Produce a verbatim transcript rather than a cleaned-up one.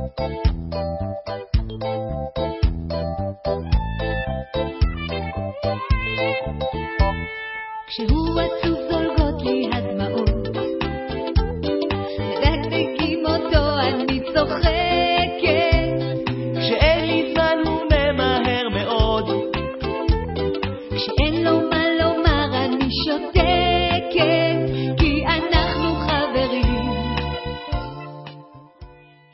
כשהוא עצוב זולגות לי הדמעות, מדקדקים אותו אני צוחק.